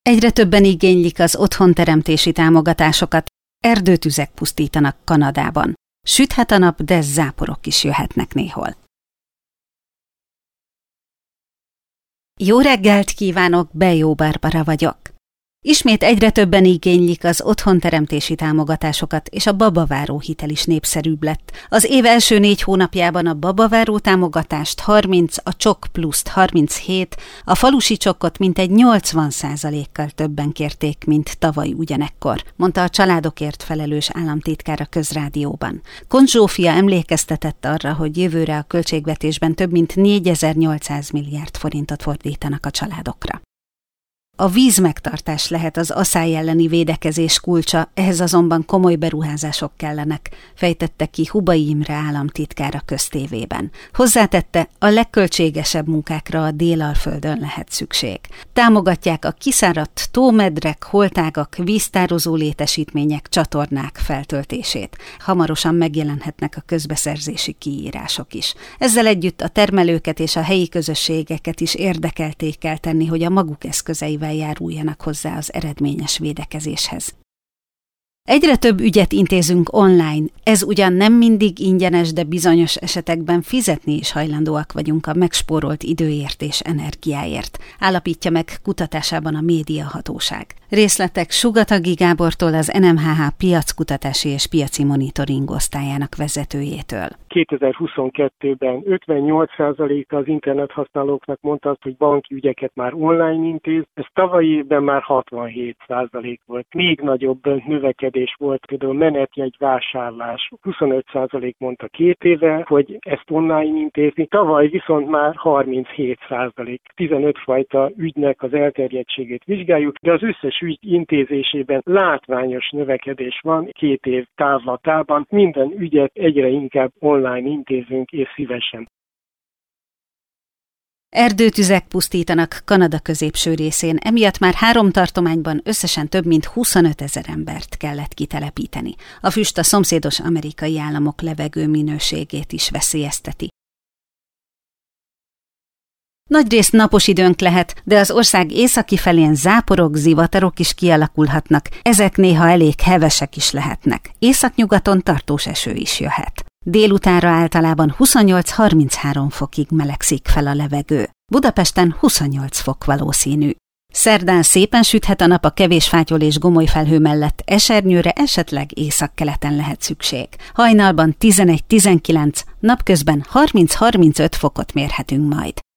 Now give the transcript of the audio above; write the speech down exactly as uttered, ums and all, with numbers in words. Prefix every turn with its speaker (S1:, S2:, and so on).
S1: Egyre többen igénylik az otthonteremtési támogatásokat, erdőtüzek pusztítanak Kanadában. Süthet a nap, de záporok is jöhetnek néhol. Jó reggelt kívánok, Bejó Barbara vagyok. Ismét egyre többen igénylik az otthonteremtési támogatásokat, és a babaváró hitel is népszerűbb lett. Az év első négy hónapjában a babaváró támogatást harminc, a csok pluszt harminchét, a falusi csokkot mintegy nyolcvan százalékkal többen kérték, mint tavaly ugyanekkor, mondta a családokért felelős államtitkár a Közrádióban. Kont Zsófia emlékeztetett arra, hogy jövőre a költségvetésben több mint négyezer-nyolcszáz milliárd forintot fordítanak a családokra. A vízmegtartás lehet az aszály elleni védekezés kulcsa, ehhez azonban komoly beruházások kellenek, fejtette ki Hubay Imre államtitkár a Köztévében. Hozzátette, a legköltségesebb munkákra a Délalföldön lehet szükség. Támogatják a kiszáradt tómedrek, holtágak, víztározó létesítmények, csatornák feltöltését. Hamarosan megjelenhetnek a közbeszerzési kiírások is. Ezzel együtt a termelőket és a helyi közösségeket is érdekelté kell tenni, hogy a maguk eszközeivel járuljanak hozzá az eredményes védekezéshez. Egyre több ügyet intézünk online, ez ugyan nem mindig ingyenes, de bizonyos esetekben fizetni is hajlandóak vagyunk a megspórolt időért és energiáért, állapítja meg kutatásában a Médiahatóság. Részletek Sugatagi Gábortól, az en em há há piackutatási és piaci monitoring osztályának vezetőjétől.
S2: kétezer-huszonkettőben ötvennyolc százaléka az internethasználóknak mondta azt, hogy banki ügyeket már online intéz, ez tavalyi évben már hatvanhét százalék volt. Még nagyobb növekedés volt, például menetjegy vásárlás, huszonöt százalék mondta két éve, hogy ezt online intézi, tavaly viszont már harminchét százalék. tizenöt fajta ügynek az elterjedtségét vizsgáljuk, de az összes ügy intézésében látványos növekedés van két év távlatában, minden ügyet egyre inkább online intézünk, és szívesen.
S1: Erdőtüzek pusztítanak Kanada középső részén, emiatt már három tartományban összesen több mint huszonötezer embert kellett kitelepíteni. A füst a szomszédos amerikai államok levegő minőségét is veszélyezteti. Nagyrészt napos időnk lehet, de az ország északi felén záporok, zivatarok is kialakulhatnak, ezek néha elég hevesek is lehetnek. Északnyugaton tartós eső is jöhet. Délutánra általában huszonnyolc-harminchárom fokig melegszik fel a levegő. Budapesten huszonnyolc fok valószínű. Szerdán szépen süthet a nap, a kevés fátyol és gomoly felhő mellett esernyőre esetleg északkeleten lehet szükség. Hajnalban tizenegy-tizenkilenc, napközben harminc-harmincöt fokot mérhetünk majd.